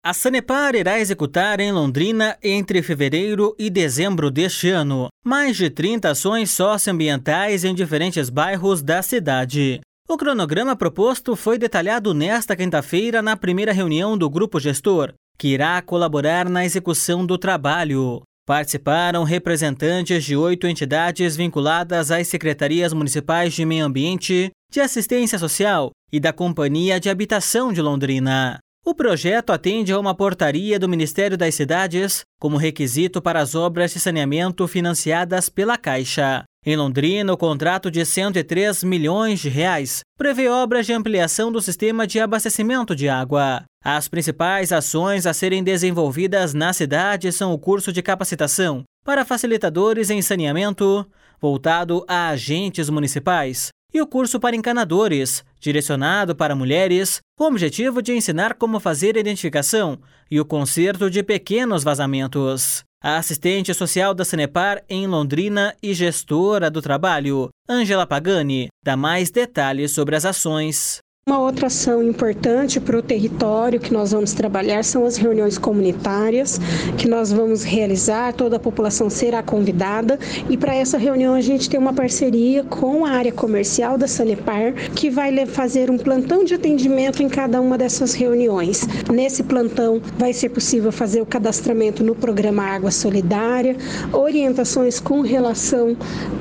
A Sanepar irá executar em Londrina, entre fevereiro e dezembro deste ano, mais de 30 ações socioambientais em diferentes bairros da cidade. O cronograma proposto foi detalhado nesta quinta-feira na primeira reunião do grupo gestor, que irá colaborar na execução do trabalho. Participaram representantes de 8 entidades vinculadas às secretarias municipais de Meio Ambiente, de Assistência Social e da Companhia de Habitação de Londrina. O projeto atende a uma portaria do Ministério das Cidades como requisito para as obras de saneamento financiadas pela Caixa. Em Londrina, o contrato de R$ 103 milhões prevê obras de ampliação do sistema de abastecimento de água. As principais ações a serem desenvolvidas na cidade são o curso de capacitação para facilitadores em saneamento, voltado a agentes municipais, e o curso para encanadores, direcionado para mulheres, com o objetivo de ensinar como fazer a identificação e o conserto de pequenos vazamentos. A assistente social da Sanepar em Londrina e gestora do trabalho, Ângela Pagani, dá mais detalhes sobre as ações. Uma outra ação importante para o território que nós vamos trabalhar são as reuniões comunitárias que nós vamos realizar, toda a população será convidada e para essa reunião a gente tem uma parceria com a área comercial da Sanepar que vai fazer um plantão de atendimento em cada uma dessas reuniões. Nesse plantão vai ser possível fazer o cadastramento no programa Água Solidária, orientações com relação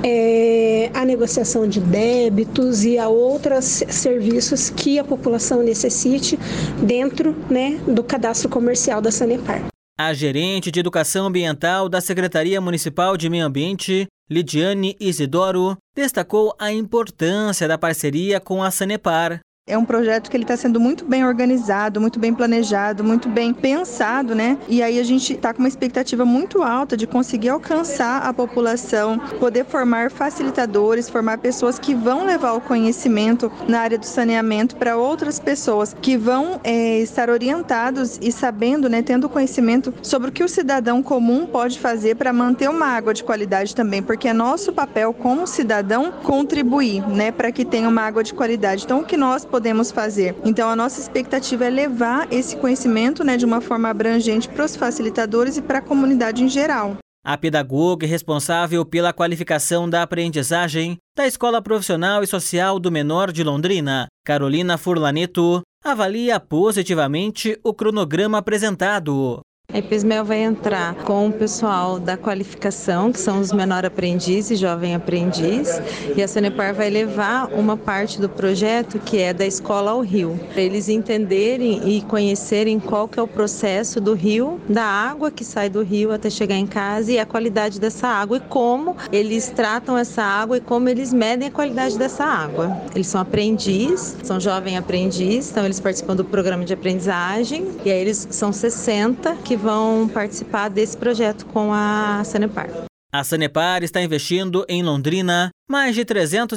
à negociação de débitos e a outros serviços que a população necessite dentro, do cadastro comercial da Sanepar. A gerente de Educação Ambiental da Secretaria Municipal de Meio Ambiente, Lidiane Isidoro, destacou a importância da parceria com a Sanepar. É um projeto que ele está sendo muito bem organizado, muito bem planejado, muito bem pensado, E aí a gente está com uma expectativa muito alta de conseguir alcançar a população, poder formar facilitadores, formar pessoas que vão levar o conhecimento na área do saneamento para outras pessoas que vão estar orientados e sabendo, tendo conhecimento sobre o que o cidadão comum pode fazer para manter uma água de qualidade também, porque é nosso papel como cidadão contribuir, para que tenha uma água de qualidade. Então, o que nós podemos fazer? Então, a nossa expectativa é levar esse conhecimento, de uma forma abrangente para os facilitadores e para a comunidade em geral. A pedagoga responsável pela qualificação da aprendizagem da Escola Profissional e Social do Menor de Londrina, Carolina Furlaneto, avalia positivamente o cronograma apresentado. A EPESMEL vai entrar com o pessoal da qualificação, que são os menor aprendiz e jovem aprendiz, e a Sanepar vai levar uma parte do projeto que é da escola ao rio, para eles entenderem e conhecerem qual que é o processo do rio, da água que sai do rio até chegar em casa e a qualidade dessa água e como eles tratam essa água e como eles medem a qualidade dessa água. Eles são aprendiz, são jovem aprendiz, então eles participam do programa de aprendizagem e aí eles são 60 que vão participar desse projeto com a Sanepar. A Sanepar está investindo em Londrina mais de R$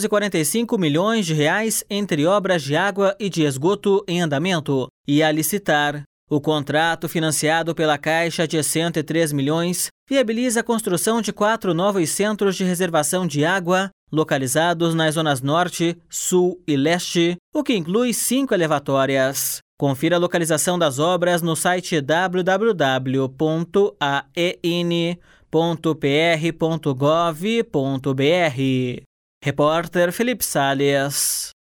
345 milhões entre obras de água e de esgoto em andamento e a licitar. O contrato financiado pela Caixa de R$ 103 milhões viabiliza a construção de 4 novos centros de reservação de água localizados nas zonas Norte, Sul e Leste, o que inclui 5 elevatórias. Confira a localização das obras no site www.aen.pr.gov.br. Repórter Felipe Salles.